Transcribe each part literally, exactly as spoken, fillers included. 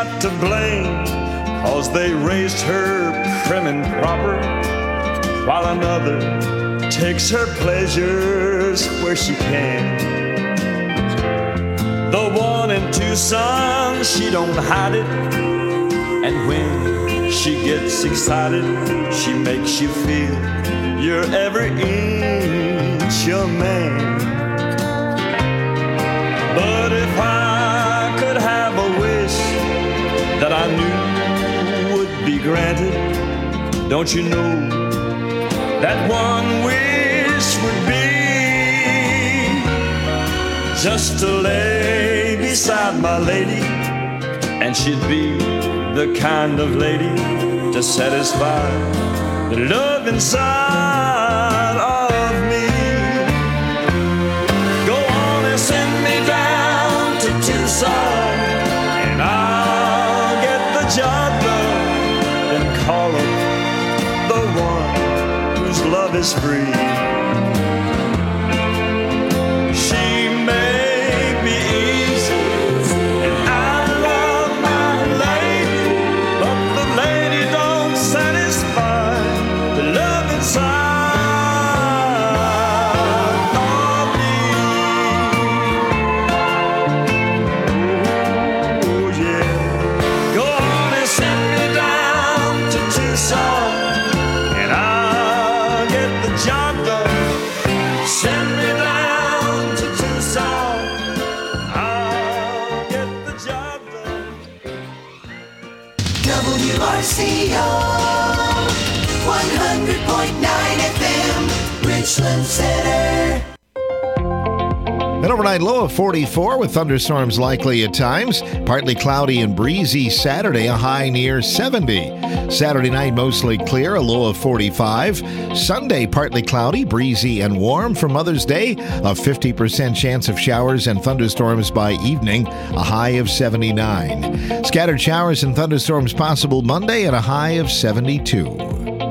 not to blame, 'cause they raised her prim and proper, while another takes her pleasures where she can. The one in Tucson, she don't hide it, and when she gets excited, she makes you feel you're every inch a man. But if I could have a wish that I knew would be granted, don't you know that one wish would be just to lay beside my lady, and she'd be the kind of lady to satisfy the love inside of me. Go on and send me down to Tucson, and I'll get the job done, and call up the one whose love is free. W R C O one hundred point nine F M, Richland Center. An overnight low of forty-four with thunderstorms likely at times. Partly cloudy and breezy Saturday, a high near seventy. Saturday night mostly clear, a low of forty-five. Sunday partly cloudy, breezy and warm. For Mother's Day, a fifty percent chance of showers and thunderstorms by evening, a high of seventy-nine. Scattered showers and thunderstorms possible Monday at a high of seventy-two.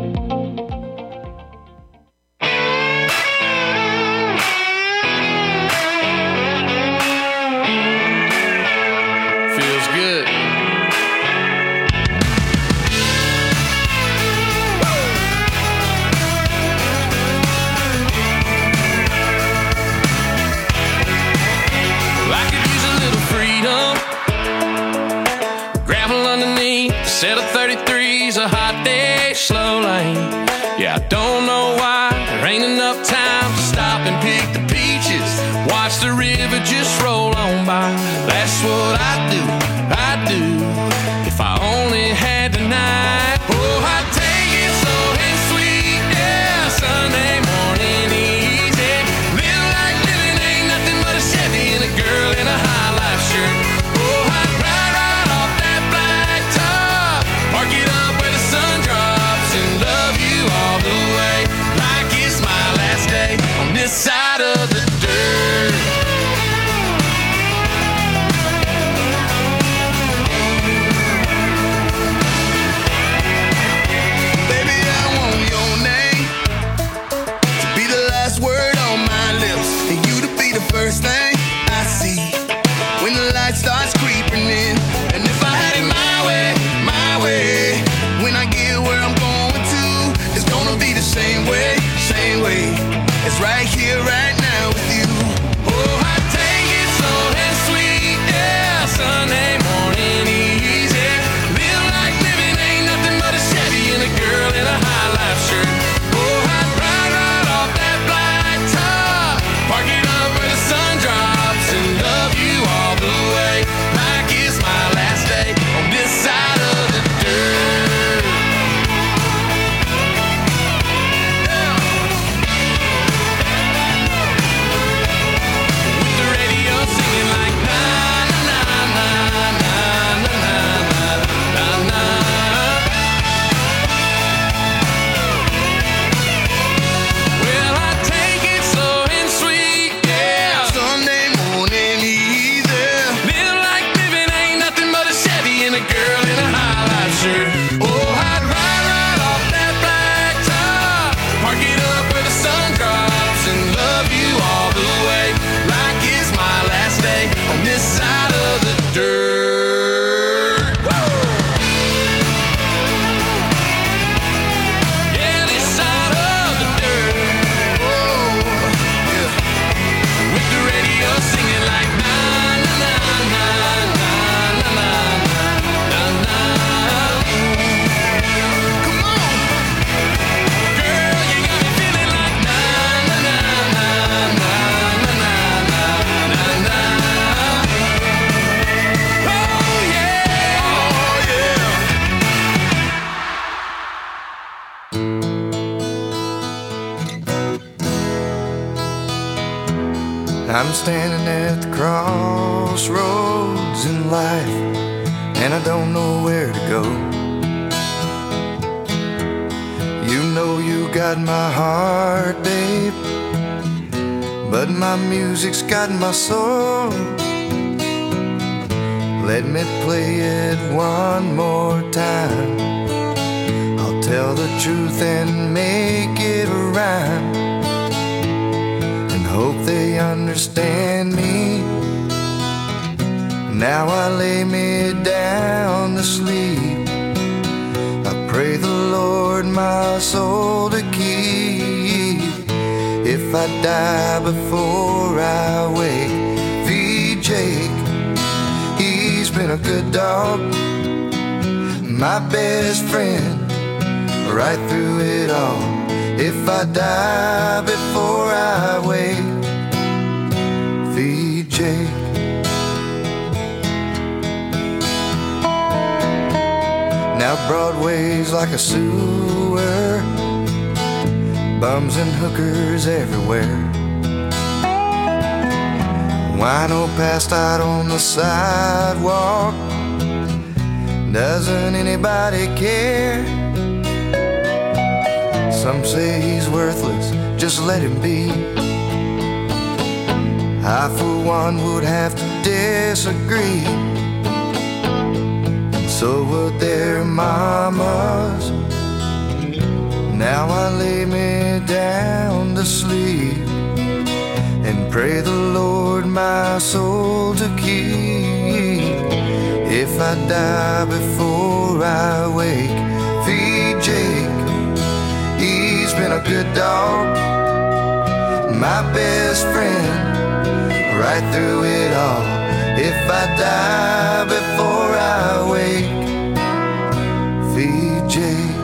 Set of thirty-threes, a hot day, slow lane. Yeah, I don't know why there ain't enough time to stop and pick the peaches. Watch the river just roll on by. That's what I do, I do. If I only had the night. Oh, I'd take it slow and sweet. Yeah, Sunday morning easy. Live like living ain't nothing but a Chevy and a girl in a high life shirt. Oh, I'd ride right off that black top. Park it up where the sun drops and love you all the way, like it's my last day on this side of the dirt. Baby, I want your name to be the last word on my lips, and you to be the first thing I see when the light starts creeping in. And if I had it my way, my way, when I get where I'm going to, it's gonna be the same way, same way. It's right here, right now with you. Oh, I take it slow and sweet, yeah, Sunday morning easy. Live like living ain't nothing but a Chevy and a girl in a high life shirt. Oh, I'd ride right off that black top, park it up where the sun drops and love you all the way, like it's my last day on this side of the dirt. With the radio singing like na na na na na na na na. Well, I take it slow and sweet, yeah. Sunday morning easy. Live like living ain't nothing but a Chevy and a girl in a high life shirt. Oh, I'd ride right off that black top, park it up where the sun drops and love you all the way, like it's my last day on this side of the dirt. Woo! I'm standing at the crossroads in life, and I don't know where to go. You know you got my heart, babe, but my music's got my soul. Let me play it one more time. I'll tell the truth and make it a rhyme, and hope they understand me. Now I lay me down to sleep. I pray the Lord my soul to keep. If I die before I wake, feed Jake, he's been a good dog, my best friend, right through it all. If I die before I wake, feed Jake. Now Broadway's like a sewer, bums and hookers everywhere. Wino passed out on the sidewalk. Doesn't anybody care? Some say he's worthless, just let him be. I for one would have to disagree, and so would their mamas. Now I lay me down to sleep and pray the Lord my soul to keep. If I die before I wake, feed Jake, he's been a good dog, my best friend, right through it all. If I die before I wake, feed Jake.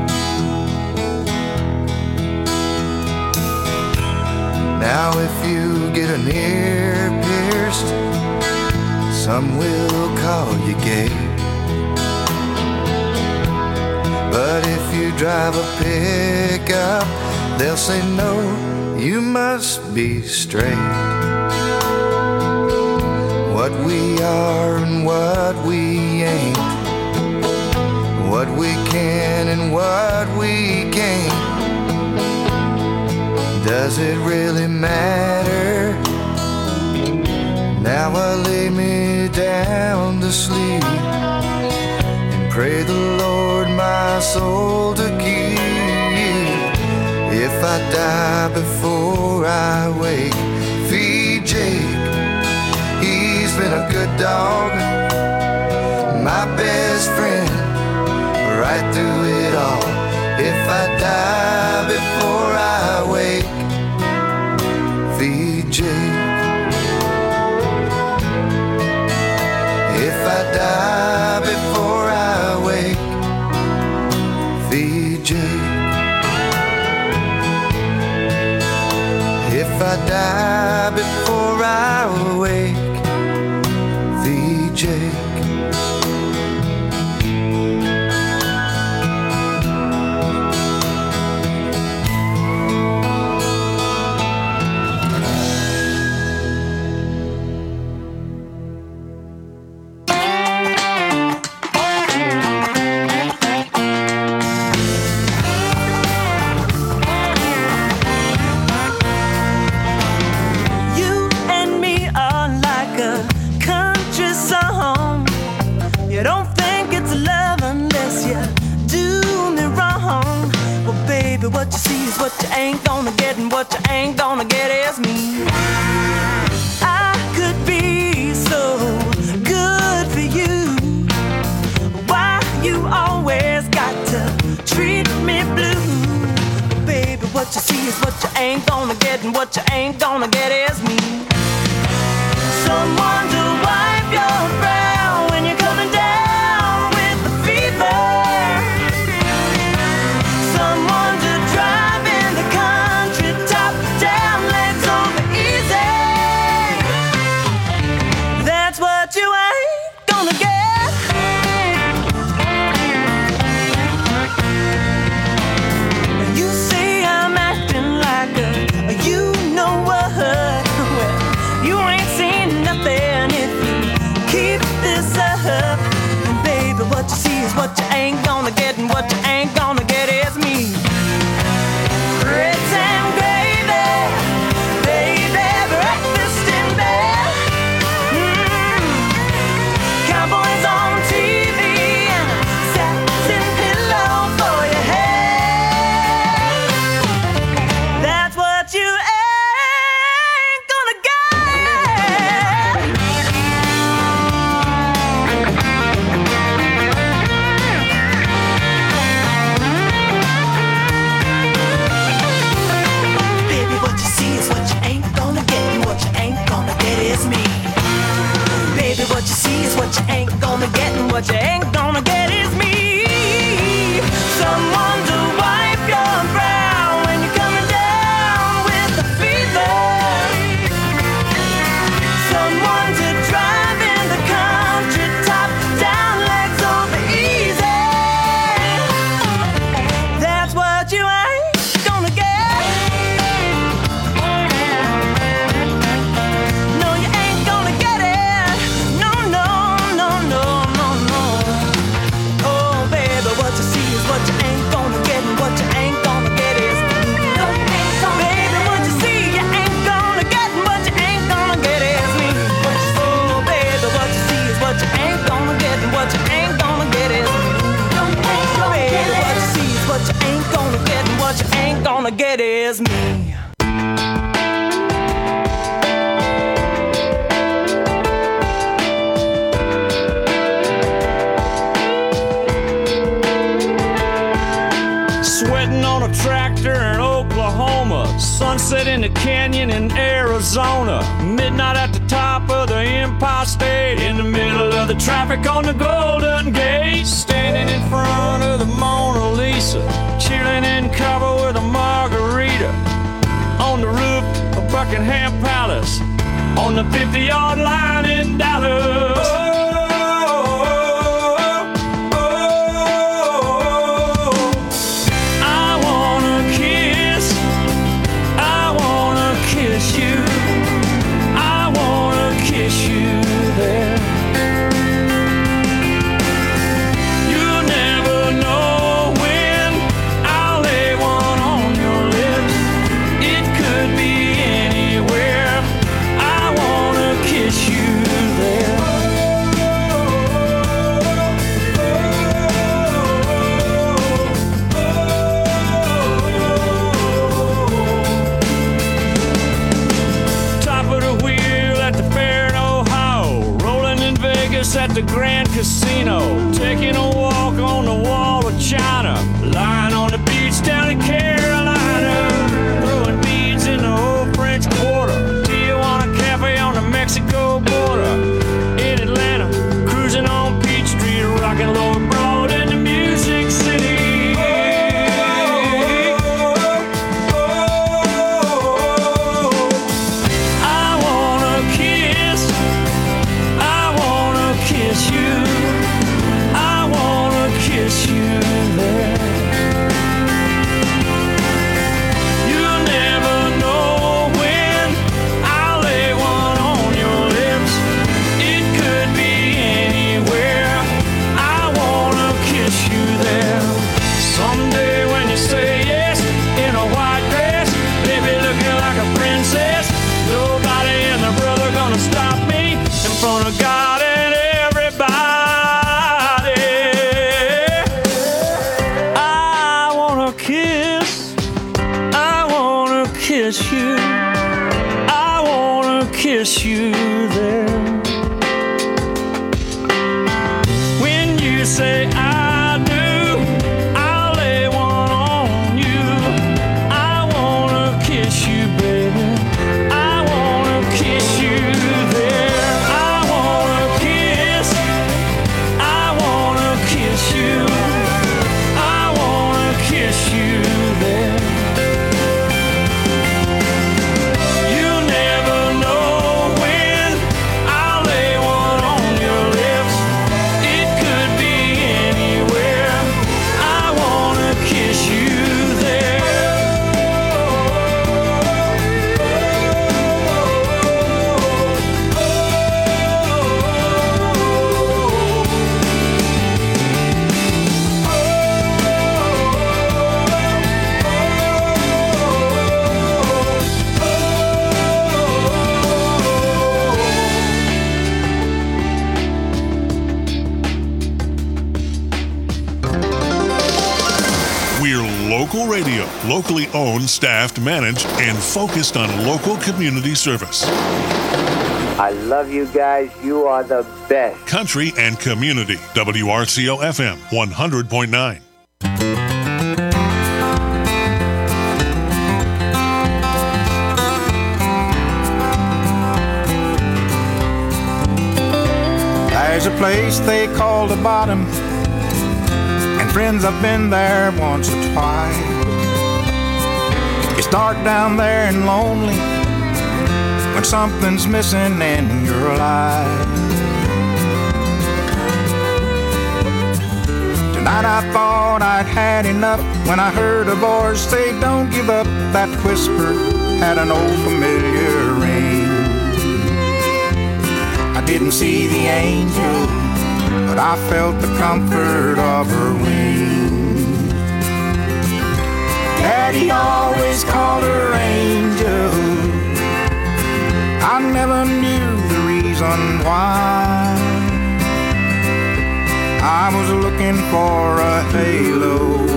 Now if you get an ear pierced, some will call you gay. But if you drive a pickup, they'll say no, you must be straight. What we are and what we ain't, what we can and what we can't, does it really matter? Now I lay me down to sleep and pray the Lord my soul to keep. If I die before I wake, feed Jake, he's been a good dog, my best friend, right through it all. If I die before I wake, feed Jake. If I die before I wake, feed Jake. If I die before I wake, feed Jake. What you see is what you ain't gonna get, and what you ain't gonna get is me. I could be so good for you. Why you always got to treat me blue? Baby, what you see is what you ain't gonna get, and what you ain't gonna get is me. Someone to wipe your brow when you're coming down with the fever. Someone to drive in the country, top down, legs over easy. That's what you ain't gonna get. You see I'm acting like a, you know what? Well, see nothing if you keep this up. And baby, what you see is what you ain't gonna get, and what you ain't gonna get is me. Grits and gravy, baby, breakfast in bed. Mm. Cowboys on T V and a satin pillow for your head. That's what you ain't gonna get. Baby, what you see is what you ain't gonna get, and what you ain't gonna get is me. Baby, what you see is what you ain't gonna get, and what you ain't gonna get is me. Someone to wipe your brow when you're coming down with the fever. Someone to drive in the country, top down, legs over easy. That's what you ain't gonna get. No, you ain't gonna get it. No, no, no, no, no, no. Oh, baby, what you see is what you ain't gonna get, and what you ain't gonna get is no, you ain't gonna baby, what you see you ain't gonna get, and what you ain't gonna get is me. Oh, baby, what you see is what you ain't gonna get, and what you ain't gonna get is me. Baby, what you see is what you ain't gonna get, and what you ain't gonna get is me. Sweating on a tractor in Oklahoma, sunset in the canyon in Arizona, midnight at the top of the Empire State, in the middle of the traffic on the Golden Gate, standing in front of the Mona Lisa, chilling in cover with a margarita, on the roof of Buckingham Palace, on the fifty-yard line in Dallas. I wanna kiss, I wanna kiss you, I wanna kiss you there. You'll never know when I'll lay one on your lips. It could be anywhere. I wanna kiss you there. Top of the wheel at the fair in Ohio, rolling in Vegas at the Grand Casino, taking a walk on the wall of China, lying on the beach down in Carolina, throwing beads in the old French Quarter, Tijuana Cafe on the Mexico border, in Atlanta, cruising on Peachtree, rocking Lord Broad in the Music City. I wanna kiss, I wanna kiss you, I wanna kiss you there. You'll never know when I'll lay one on your lips. It could be anywhere. I wanna kiss you there. Someday when you say yes in a white dress, baby looking like a princess, nobody and their brother gonna stop me in front of God and everybody. I wanna kiss, I wanna kiss you, I wanna kiss you there. When you say I do, I'll lay one on you. I wanna kiss you, baby. I wanna kiss you there. I wanna kiss, I wanna kiss you, I wanna kiss you there. You never know when I'll lay one on your lips. It could be any Radio, locally owned, staffed, managed, and focused on local community service. I love you guys. You are the best. Country and community. W R C O F M one hundred point nine. There's a place they call the Bottom, and friends, I've been there once or twice. It's dark down there and lonely when something's missing in your life. Tonight I thought I'd had enough when I heard a voice say, "Don't give up." That whisper had an old familiar ring. I didn't see the angel, but I felt the comfort of her wings. Daddy always called her angel. I never knew the reason why. I was looking for a halo.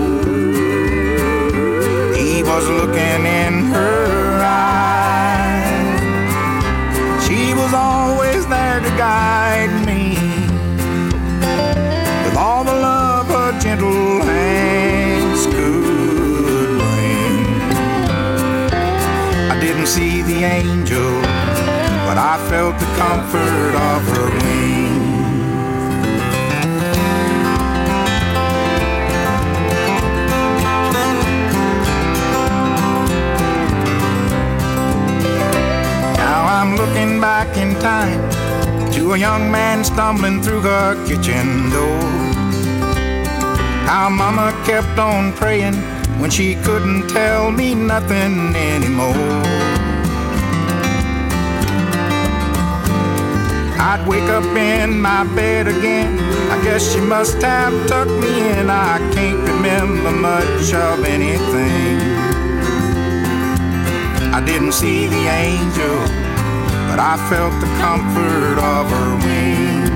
He was looking in her eyes. She was always there to guide me, with all the love her gentle hands could bring. I didn't see the angel, but I felt the comfort of her wings. Now I'm looking back in time to a young man stumbling through her kitchen door. How Mama kept on praying when she couldn't tell me nothing anymore. I'd wake up in my bed again. I guess she must have tucked me in. I can't remember much of anything. I didn't see the angel, but I felt the comfort of her wings.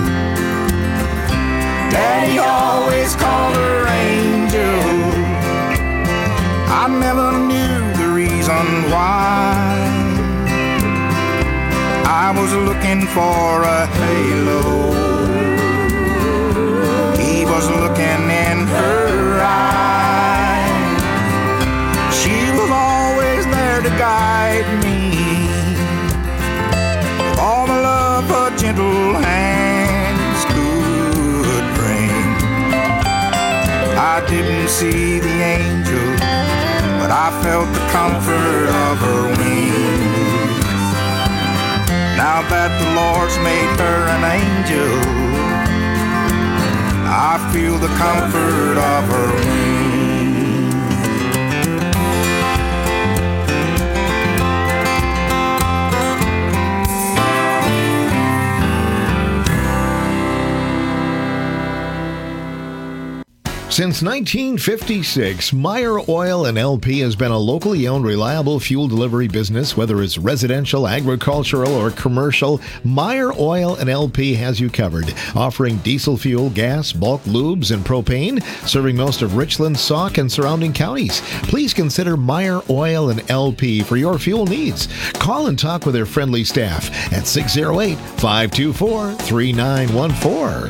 Daddy always called her angel. I never knew the reason why. I was looking for a halo. He was looking in her eyes. She was always there to guide me, with all the love her gentle hands could bring. I didn't see the angel, but I felt the comfort of her wings. Now that the Lord's made her an angel, I feel the comfort of her wings. Since nineteen fifty-six, Meyer Oil and L P has been a locally owned, reliable fuel delivery business. Whether it's residential, agricultural, or commercial, Meyer Oil and L P has you covered. Offering diesel fuel, gas, bulk lubes, and propane, serving most of Richland, Sauk, and surrounding counties. Please consider Meyer Oil and L P for your fuel needs. Call and talk with their friendly staff at six oh eight, five two four, three nine one four.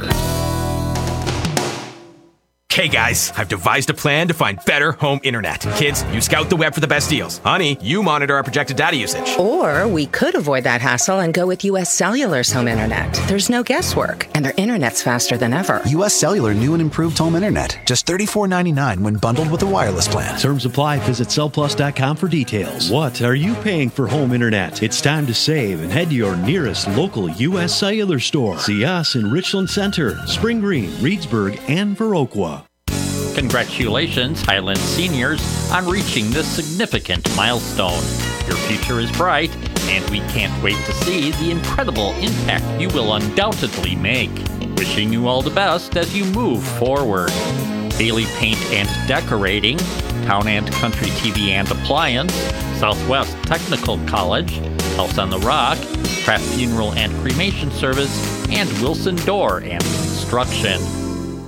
Hey guys, I've devised a plan to find better home internet. Kids, you scout the web for the best deals. Honey, you monitor our projected data usage. Or we could avoid that hassle and go with U S Cellular's home internet. There's no guesswork, and their internet's faster than ever. U S Cellular new and improved home internet. Just thirty-four ninety-nine when bundled with a wireless plan. Terms apply. Visit cell plus dot com for details. What are you paying for home internet? It's time to save and head to your nearest local U S Cellular store. See us in Richland Center, Spring Green, Reedsburg, and Viroqua. Congratulations, Highland seniors, on reaching this significant milestone. Your future is bright, and we can't wait to see the incredible impact you will undoubtedly make. Wishing you all the best as you move forward. Bailey Paint and Decorating, Town and Country T V and Appliance, Southwest Technical College, House on the Rock, Craft Funeral and Cremation Service, and Wilson Door and Construction.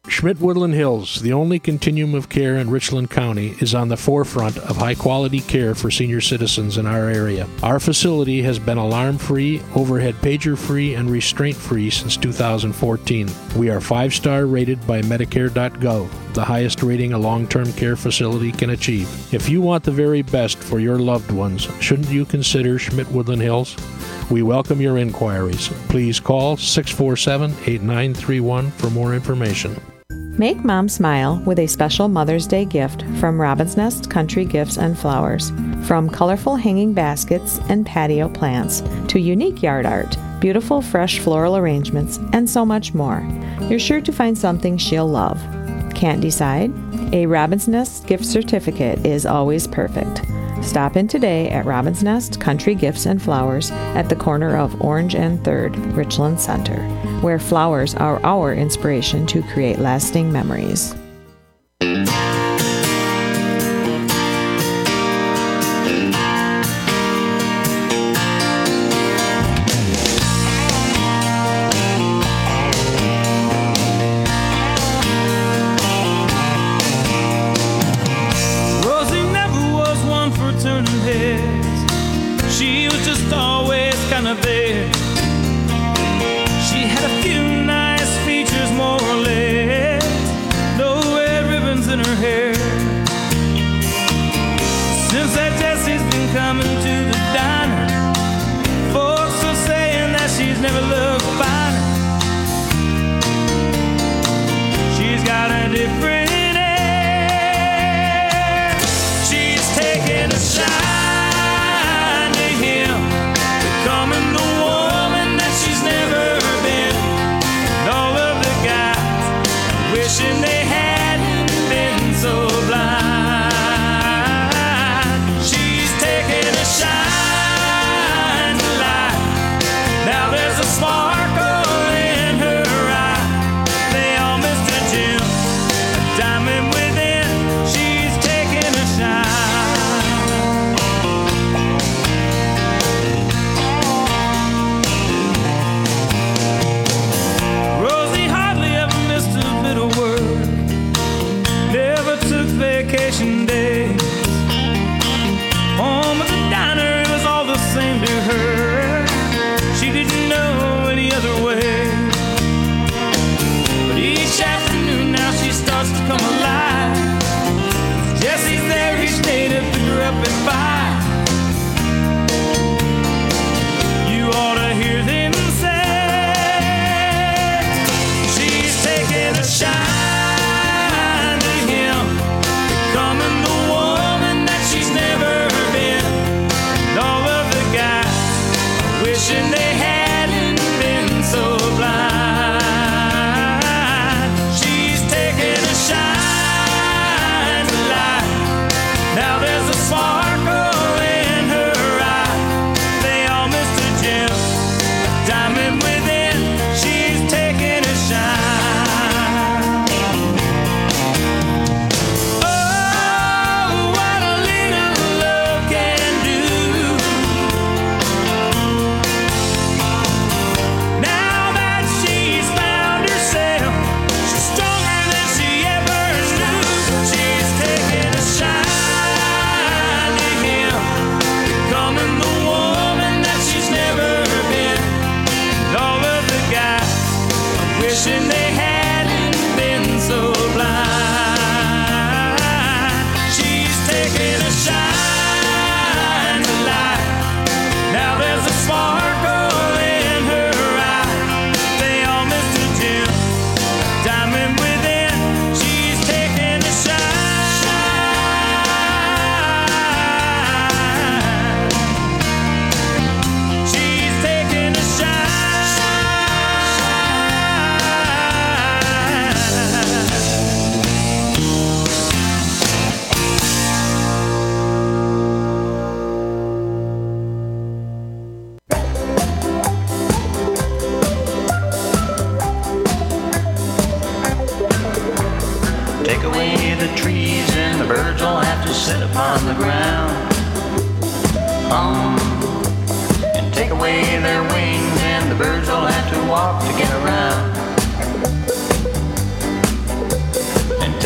Schmidt Woodland Hills, the only continuum of care in Richland County, is on the forefront of high-quality care for senior citizens in our area. Our facility has been alarm-free, overhead pager-free, and restraint-free since two thousand fourteen. We are five-star rated by Medicare dot gov, the highest rating a long-term care facility can achieve. If you want the very best for your loved ones, shouldn't you consider Schmidt Woodland Hills? We welcome your inquiries. Please call six four seven, eight nine three one for more information. Make Mom smile with a special Mother's Day gift from Robin's Nest Country Gifts and Flowers. From colorful hanging baskets and patio plants to unique yard art, beautiful fresh floral arrangements, and so much more, you're sure to find something she'll love. Can't decide? A Robin's Nest gift certificate is always perfect. Stop in today at Robin's Nest Country Gifts and Flowers at the corner of Orange and third, Richland Center, where flowers are our inspiration to create lasting memories.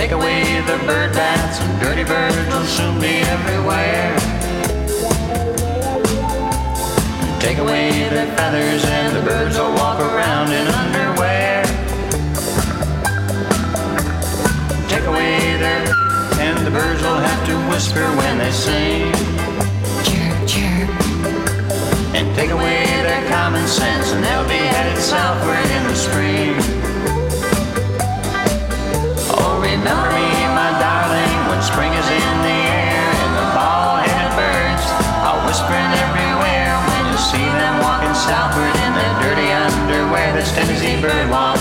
take away the bird baths, and dirty birds will soon be everywhere. Take away the feathers and the birds will walk around in underwear. Take away their, and the birds will have to whisper when they sing. Chirp, chirp. And take away their common sense and they'll be headed southward in the spring. Oh, remember me, my darling, when spring is in the air and the bald-headed birds are whispering everywhere. See them walking southward in their dirty underwear. That's Tennessee bird walk.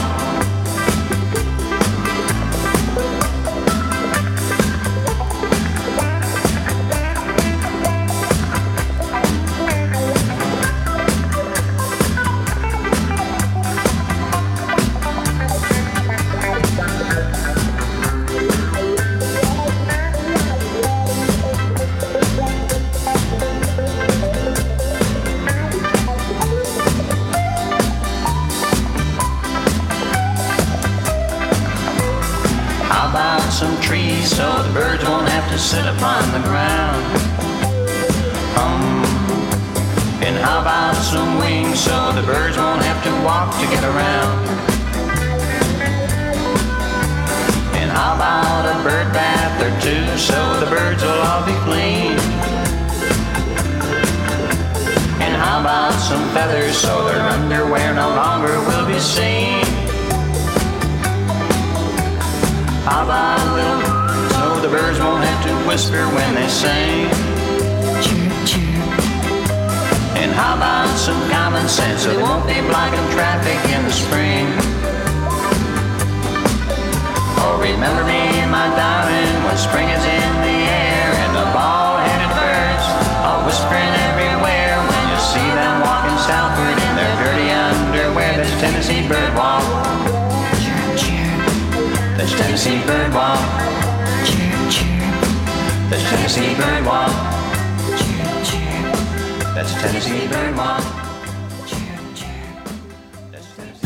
So the birds won't have to sit upon the ground. Um, and how about some wings so the birds won't have to walk to get around? And how about a bird bath or two so the birds will all be clean? And how about some feathers so their underwear no longer will be seen? How about a little so the birds won't have to whisper when they sing? Chirp, chirp. And how about some common sense so they won't be blocking traffic in the spring? Oh, remember me, my darling, when spring is in the air and the bald-headed birds are whispering everywhere. When you see them walking southward in their dirty underwear, that's Tennessee bird walk. That's Tennessee bird walk. Chirp, chirp. That's Tennessee bird walk. Chirp, chirp. That's Tennessee bird walk. Chirp, chirp. That's Tennessee.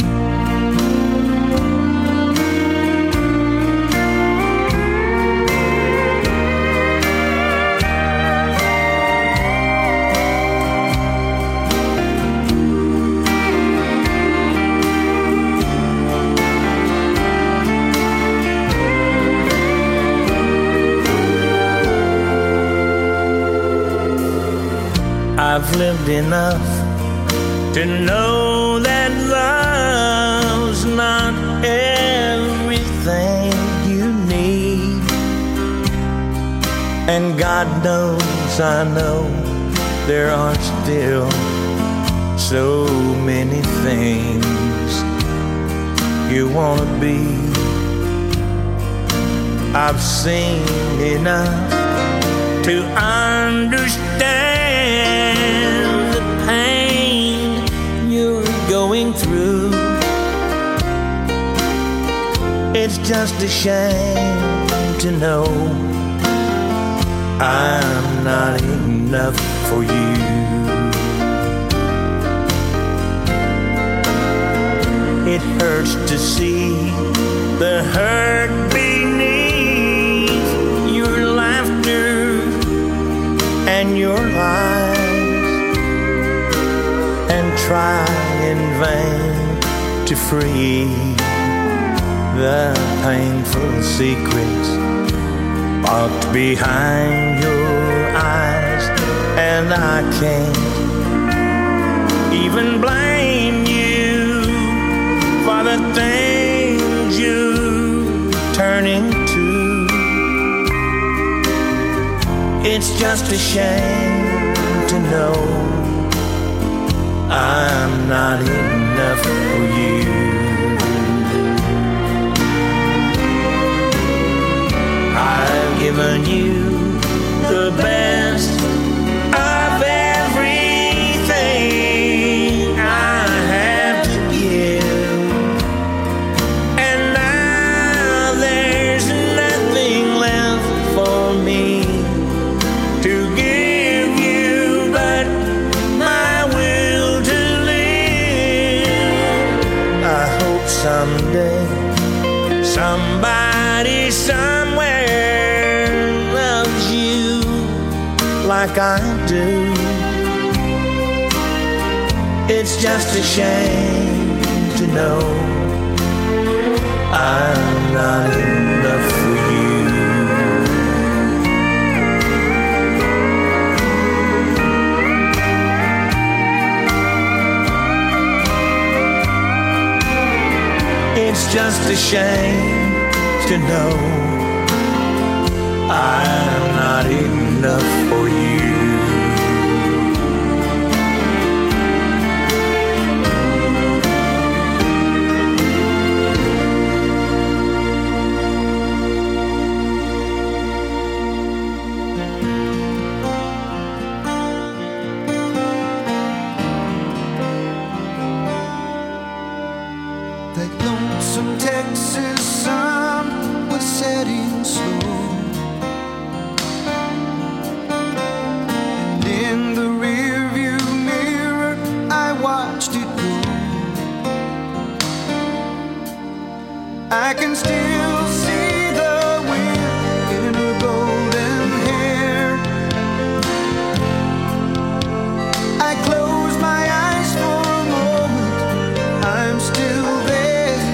I've lived enough to know that love's not everything you need. And God knows I know there are still so many things you want to be. I've seen enough to understand the pain you're going through. It's just a shame to know I'm not enough for you. It hurts to see the hurt beneath your laughter and your lies, and try in vain to free the painful secrets locked behind your eyes. And I can't even blame you for the things you turn into. It's just a shame to know I'm not enough for you. I've given you the best of everything I have to give, and now there's nothing left for me to give you but my will to live. I hope someday somebody Somebody somewhere loves you like I do. It's just a shame to know I'm not enough for you. It's just a shame to know I'm not enough for you. That lonesome Texas sun was setting slow, and in the rearview mirror I watched it go. I can still see the wind in her golden hair. I close my eyes for a moment, I'm still there.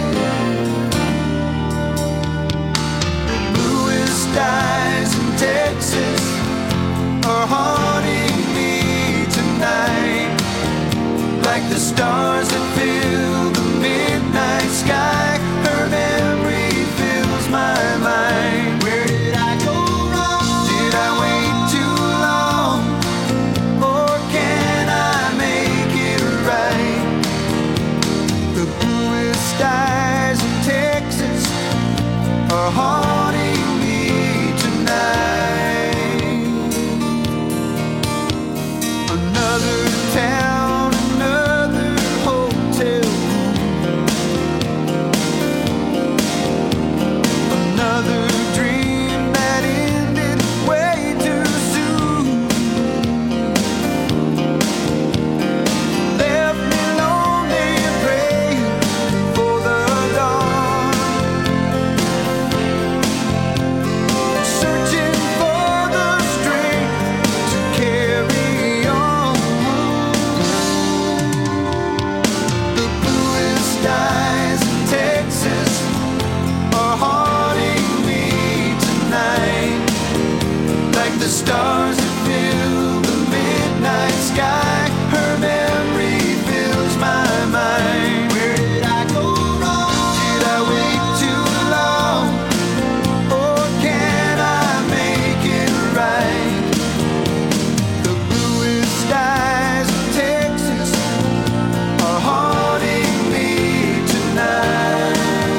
Skies in Texas are haunting me tonight, like the stars that fill the midnight sky. Her memory fills my mind. Where did I go wrong? Did I wait too long? Or can I make it right? The bluest skies in Texas are haunting another town, another hotel, another dream that ended way too soon. Left me lonely and praying for the dawn, searching for the strength to carry on. The bluest skies in Texas are haunting me tonight, like the stars that fill the midnight sky. Her memory fills my mind. Where did I go wrong? Did I wait too long? Or can I make it right? The bluest skies of Texas are haunting me tonight.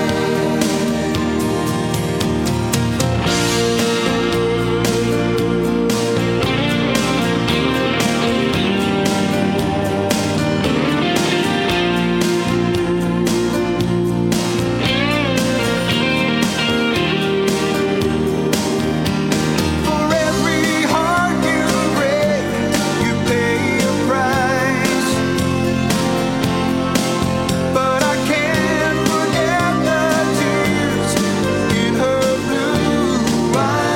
For every heart you break, you pay a price. But I can't forget the tears in her blue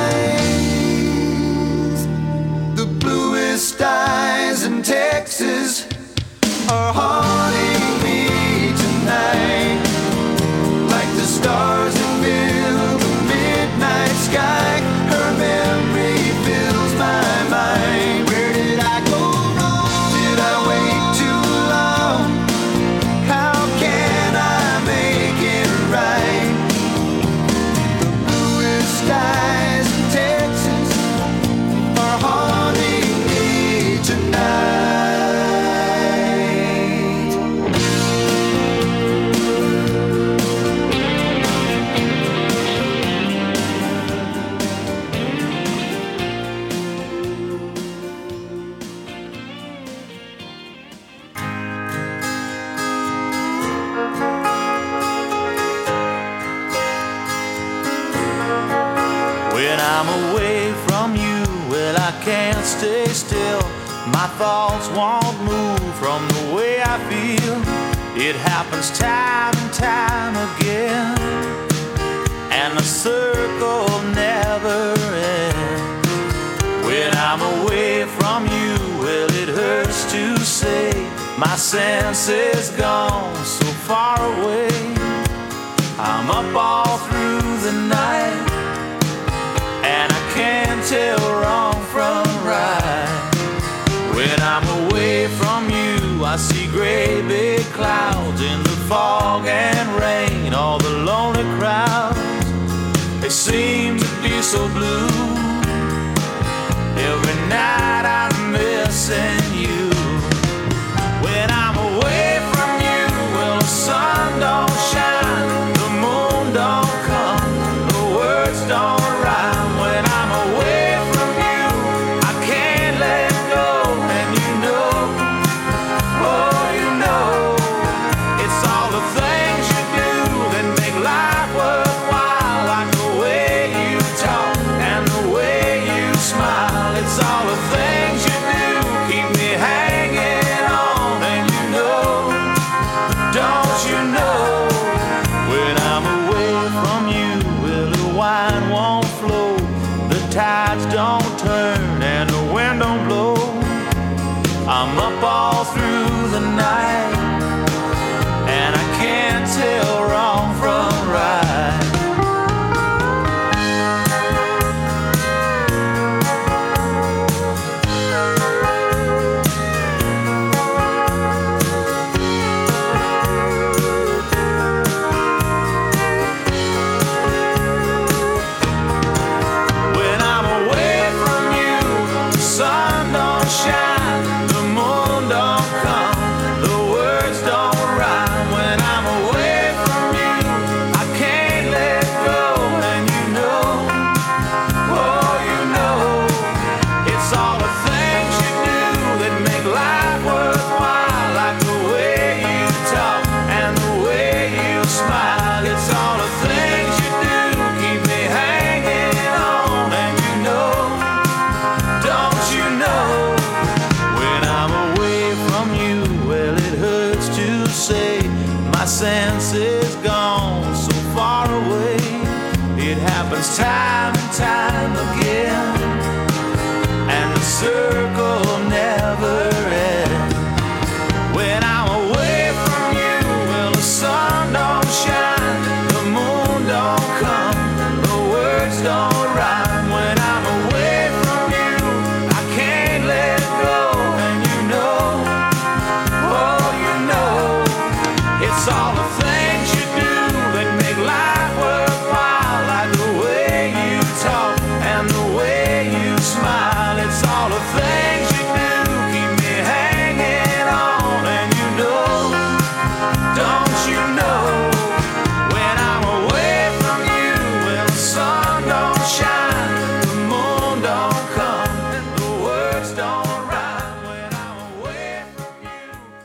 eyes. The bluest skies in Texas are haunting me tonight, like the stars that fill the midnight sky. Her memory fills my mind. Where did I go wrong? Did I wait too long? How can I make it right? The bluest skies in Texas are haunting me tonight. When I'm away from you, well, I can't stay still. My thoughts won't move from the way I feel. It happens time and time again. and the circle never ends. When I'm away from you, well, it hurts to say my sense is gone so far away. I'm up all through the night, and I can't tell wrong from right. When I'm away from you, I see gray big clouds in the fog and rain. All the lonely crowds, they seem to be so blue. Every night I'm missing you. When I'm away from you, well, the sun don't shine, the moon don't come, the words don't rhyme. When I'm away from you, I can't let go, and you know, oh, you know, it's all the things you do that make life worthwhile, like the way you talk and the way you smile. It's all the things you do keep me hanging on, and you know, don't you know, when I'm away from you, well, the wine won't flow, the tides don't turn, and the wind don't blow. I'm up all through the night, and I can't tell wrong from right. When I'm away from you, the sun don't shine, the moon don't come, the words don't rhyme. When I'm away from you, I can't let go, and you know, oh, you know, it's all the things you do that make life worthwhile, like the way you talk and the way you smile. It's all the things you do keep me hanging on, and you know, don't you know, when I'm away from you, well, it hurts to say my sense is gone so far away. It happens time and time again, and the circle never ends. When I'm away from you, well, the sun don't shine, the moon don't come, the words don't rhyme. When I'm away from you, I can't let go, and you know, oh, you know, it's all the things you do that make life worthwhile, like the way you talk and the way you smile. It's all the things you do keep me hanging on, and you know, don't you know, when I'm away from you, well, the sun don't shine, the moon don't come, the words don't rhyme. When I'm away from you,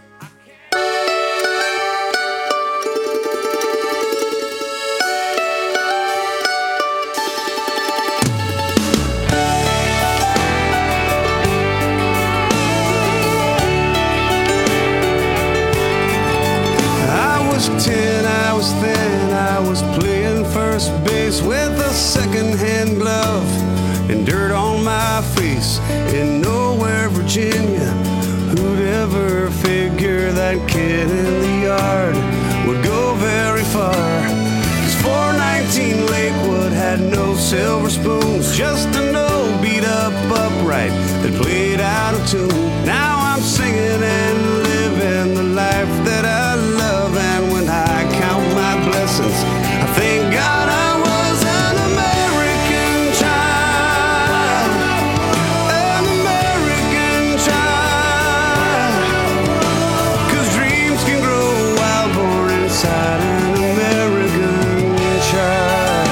I was ten, I was thin, I was playing first base with a second-hand glove and dirt on my face in Nowhere, Virginia. Who'd ever figure that kid in the yard would go very far? 'Cause four nineteen Lakewood had no silver spoons, just an old beat-up upright that played out of tune. Now I'm singing and living the life that I love, and when I count my blessings, I thank God I was an American child, an American child. 'Cause dreams can grow wild, born inside an American child.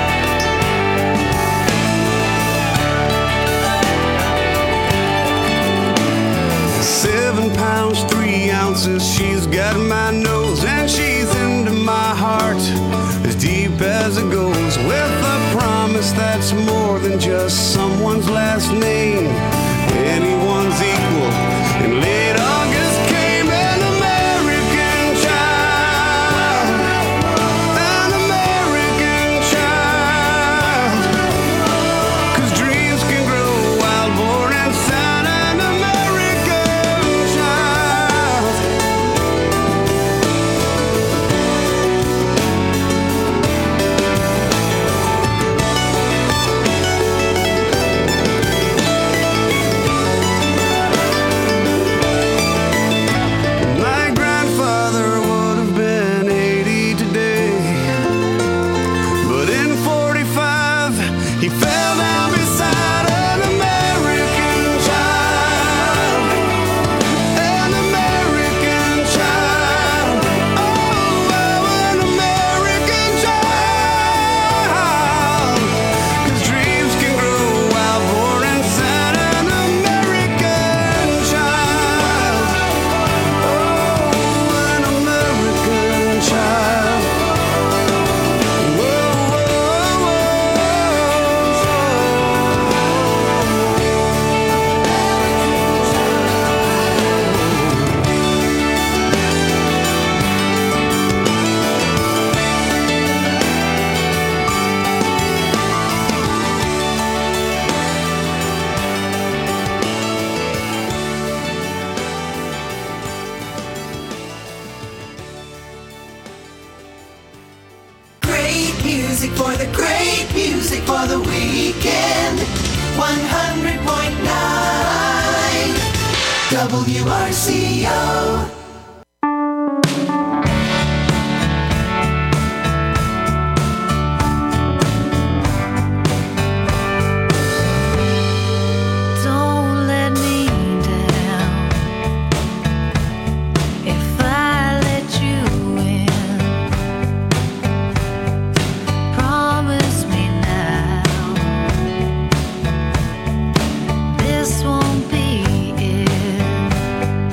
Seven pounds, three ounces, she's got my nose, and she's into my heart as deep as it goes, with a promise that's more than just someone's last name, anyone's equal. In late August came an American child, an American child. music for the great music for the weekend. one hundred point nine W R C O. This won't be it.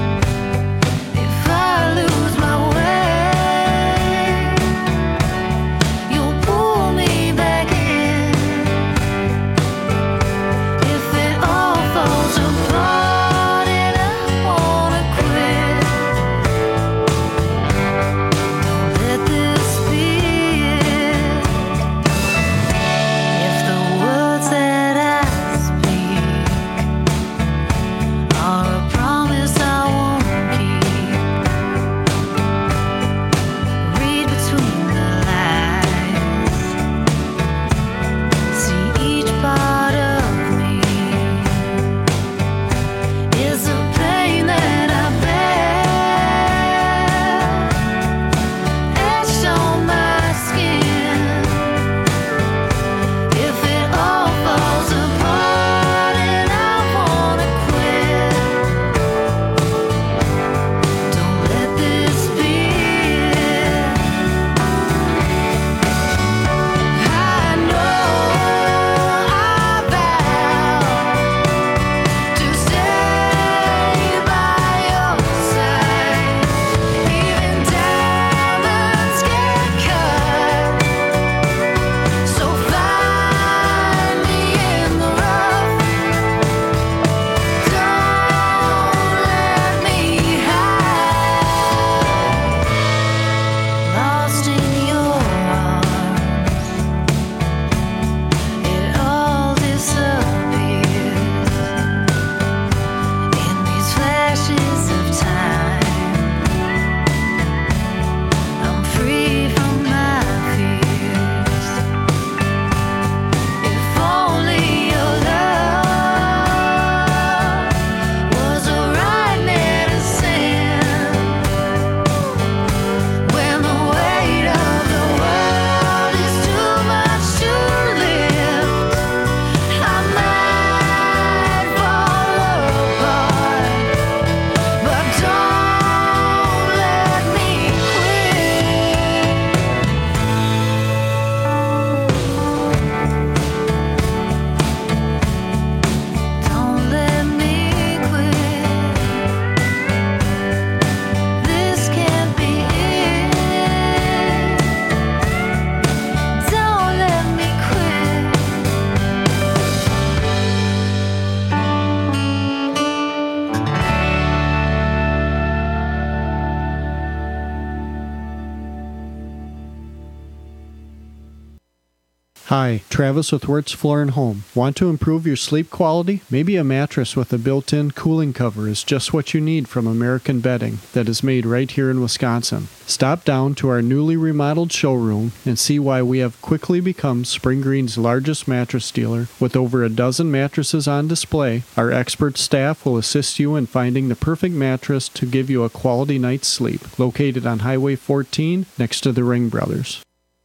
Hi, Travis with Wirtz Floor and Home. Want to improve your sleep quality? Maybe a mattress with a built-in cooling cover is just what you need from American Bedding that is made right here in Wisconsin. Stop down to our newly remodeled showroom and see why we have quickly become Spring Green's largest mattress dealer. With over a dozen mattresses on display, our expert staff will assist you in finding the perfect mattress to give you a quality night's sleep. Located on Highway fourteen next to the Ring Brothers.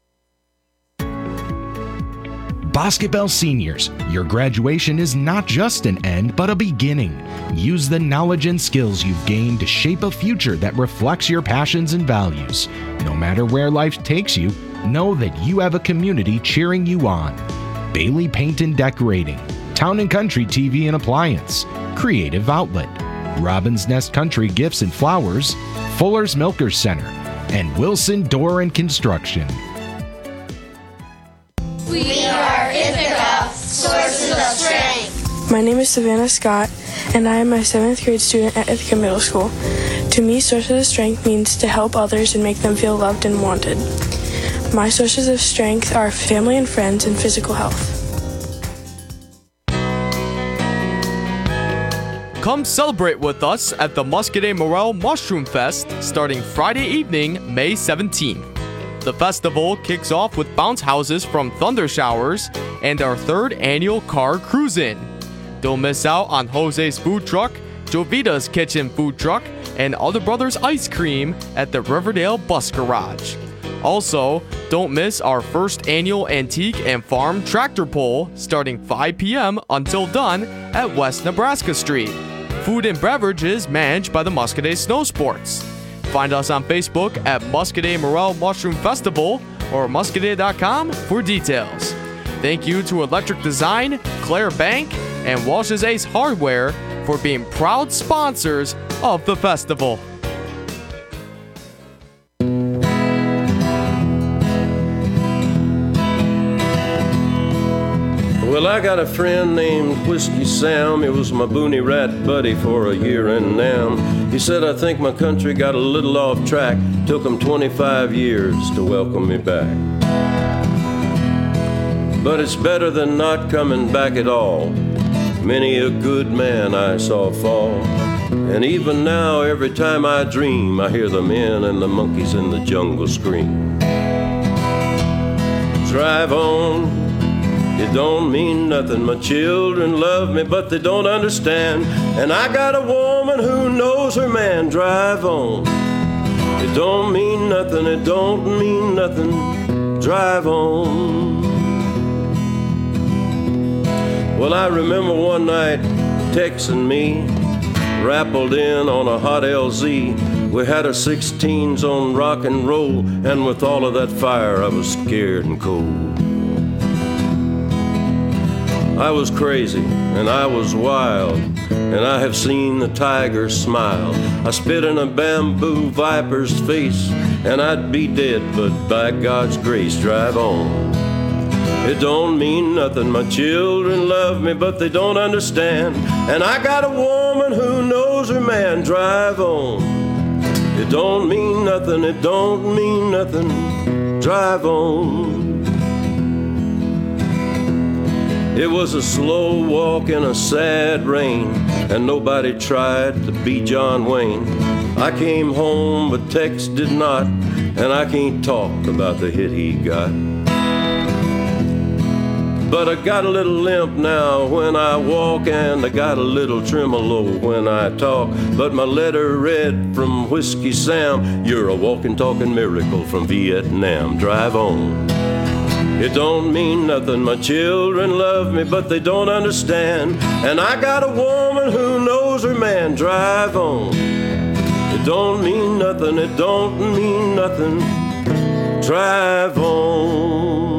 Basketball seniors, your graduation is not just an end, but a beginning. Use the knowledge and skills you've gained to shape a future that reflects your passions and values. No matter where life takes you, know that you have a community cheering you on. Bailey Paint and Decorating, Town and Country T V and Appliance, Creative Outlet, Robin's Nest Country Gifts and Flowers, Fuller's Milkers Center, and Wilson Door and Construction. We are Ithaca, Sources of Strength. My name is Savannah Scott, and I am a seventh grade student at Ithaca Middle School. To me, Sources of Strength means to help others and make them feel loved and wanted. My sources of strength are family and friends and physical health. Come celebrate with us at the Muscadet Morel Mushroom Fest starting Friday evening, May seventeenth. The festival kicks off with bounce houses from Thunder Showers and our third annual car cruise-in. Don't miss out on Jose's Food Truck, Jovita's Kitchen Food Truck, and Other Brothers Ice Cream at the Riverdale Bus Garage. Also, don't miss our first annual Antique and Farm Tractor Pull starting five p.m. until done at West Nebraska Street. Food and beverages managed by the Muscadet Snow Sports. Find us on Facebook at Muscadet Morel Mushroom Festival or muscadet dot com for details. Thank you to Electric Design, Claire Bank, and Walsh's Ace Hardware for being proud sponsors of the festival. Well, I got a friend named Whiskey Sam. He was my boony rat buddy for a year and now. He said, I think my country got a little off track. Took him twenty-five years to welcome me back. But it's better than not coming back at all. Many a good man I saw fall. And even now, every time I dream, I hear the men and the monkeys in the jungle scream. Drive on. It don't mean nothing. My children love me, but they don't understand. And I got a woman who knows her man. Drive on. It don't mean nothing. It don't mean nothing. Drive on. Well, I remember one night texting me, rappled in on a hot L Z. We had our sixteens on rock and roll, and with all of that fire, I was scared and cold. I was crazy, and I was wild, and I have seen the tiger smile. I spit in a bamboo viper's face, and I'd be dead, but by God's grace, drive on. It don't mean nothing. My children love me, but they don't understand. And I got a woman who knows her man. Drive on. It don't mean nothing. It don't mean nothing. Drive on. It was a slow walk in a sad rain, and nobody tried to be John Wayne. I came home, but Tex did not, and I can't talk about the hit he got. But I got a little limp now when I walk, and I got a little tremolo when I talk. But my letter read from Whiskey Sam, you're a walking, talking miracle from Vietnam. Drive on. It don't mean nothing. My children love me, but they don't understand. And I got a woman who knows her man. Drive on. It don't mean nothing. It don't mean nothing. Drive on.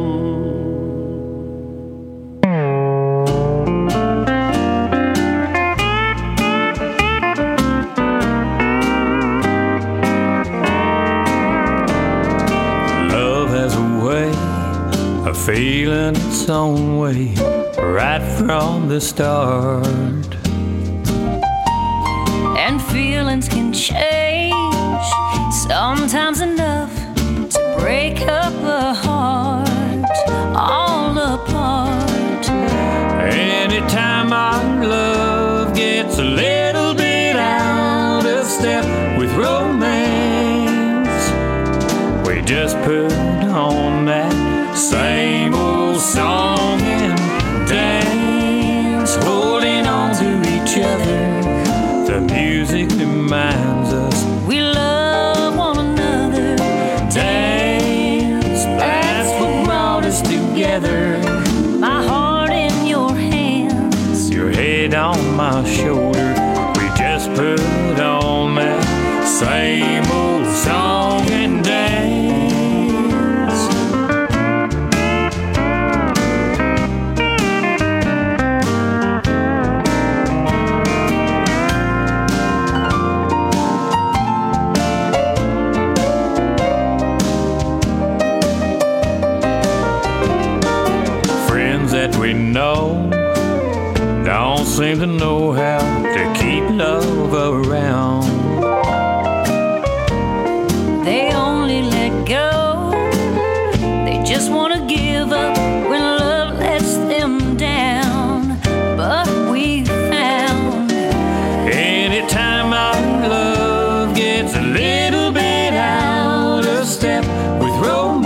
Feeling its own way right from the start. And feelings can change, sometimes enough to break up a heart all apart. Anytime our love gets a little bit out of step with romance, we just put on that same old song and dance, holding on to each other. The music reminds us we love one another. Dance, that's what brought us together. My heart in your hands, your head on my shoulder. We just put on that same old song and dance. We know don't seem to know how to keep love around. They only let go, they just want to give up when love lets them down. But we found anytime our love gets a little bit out of step with romance,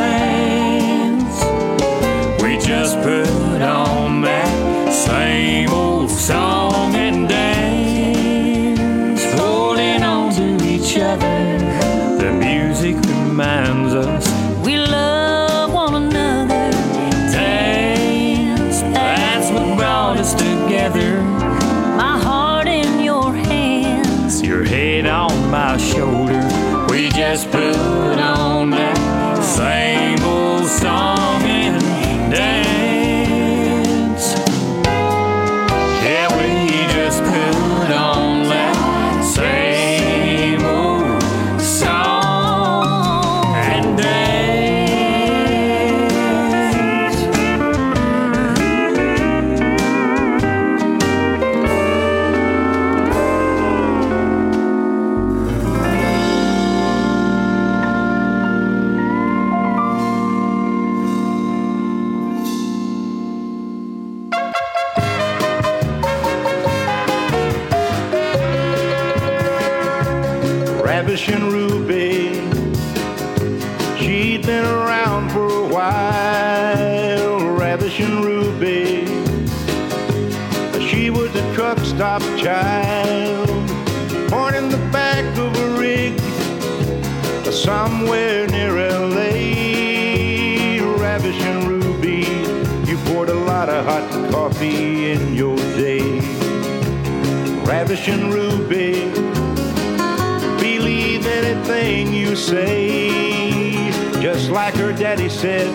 been around for a while, ravishing Ruby. She was a truck stop child, born in the back of a rig somewhere near L A. Ravishing Ruby, you poured a lot of hot coffee in your day. Ravishing Ruby, believe anything you say, just like her daddy said,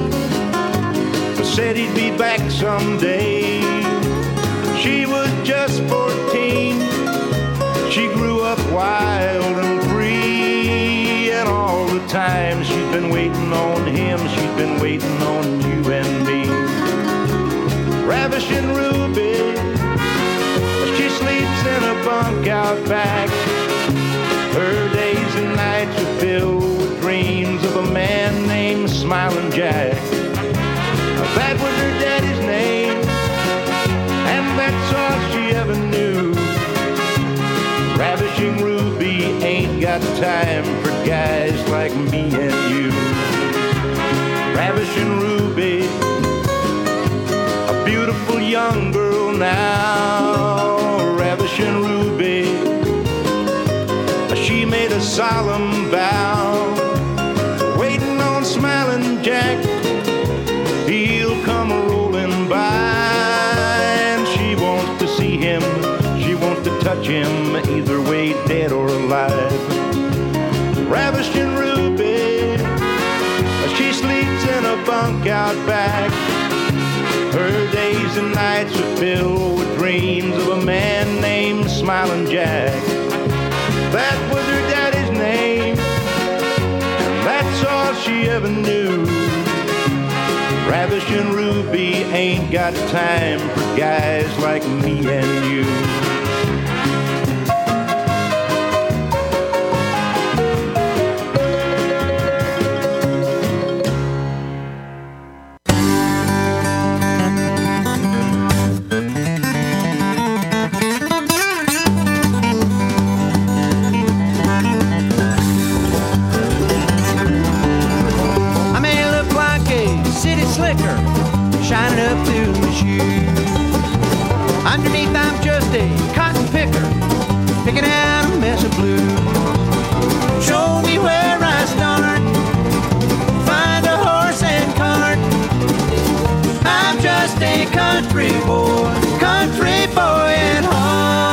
said he'd be back someday. She was just fourteen, she grew up wild and free, and all the time she'd been waiting on him, she'd been waiting on you and me. Ravishing Ruby, she sleeps in a bunk out back. Her days and nights are filled with dreams of a man named Smiling Jack. That was her daddy's name, and that's all she ever knew. Ravishing Ruby ain't got time for guys like me and you. Ravishing Ruby, a beautiful young girl now. Ravishing Ruby, she made a solemn vow, waiting on Smiling Jack. He'll come rolling by, and she wants to see him, she wants to touch him, either way, dead or alive. Ravishing Ruby, she sleeps in a bunk out back. Her days and nights are filled with dreams of a man named Smiling Jack. That was her daddy's name, and that's all she ever knew. Ravishing Ruby ain't got time for guys like me and you. Shining up through my shoes. Underneath I'm just a cotton picker, picking out a mess of blues. Show me where I start, find a horse and cart. I'm just a country boy, country boy at heart.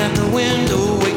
at the window